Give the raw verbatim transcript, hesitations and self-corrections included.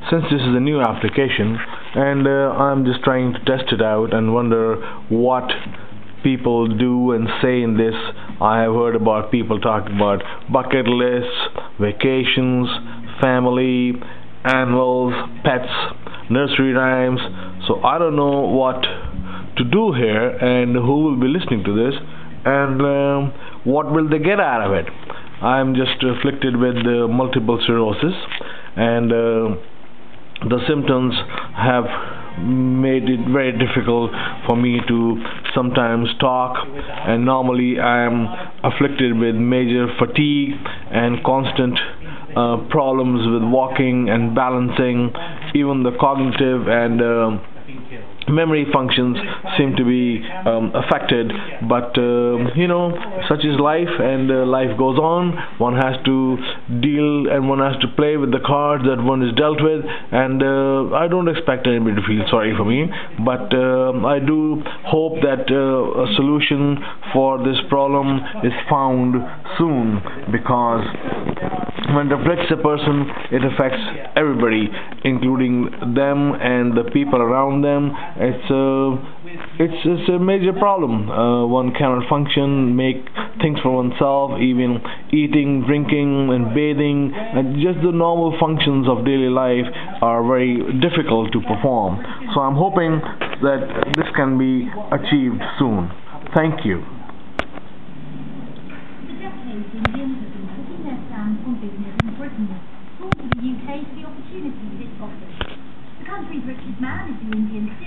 since this is a new application and uh, I'm just trying to test it out and wonder what people do and say in this. I have heard about people talking about bucket lists, vacations, family, animals, pets, nursery rhymes. So I don't know what to do here and who will be listening to this and um, what will they get out of it. I'm just afflicted with uh, multiple sclerosis and uh, the symptoms have made it very difficult for me to sometimes talk, and normally I am afflicted with major fatigue and constant uh, problems with walking and balancing. Even the cognitive and uh, memory functions seem to be um, affected, but uh, you know, such is life, and uh, life goes on. One has to deal and one has to play with the cards that one is dealt with, and uh, I don't expect anybody to feel sorry for me, but uh, I do hope that uh, a solution for this problem is found soon, because when it affects a person, it affects everybody, including them and the people around them. It's a, it's, it's a major problem. Uh, one cannot function, make things for oneself, even eating, drinking, and bathing, and just the normal functions of daily life are very difficult to perform. So I'm hoping that this can be achieved soon. Thank you. The U K for the opportunities it offers. The country's richest man is the Indian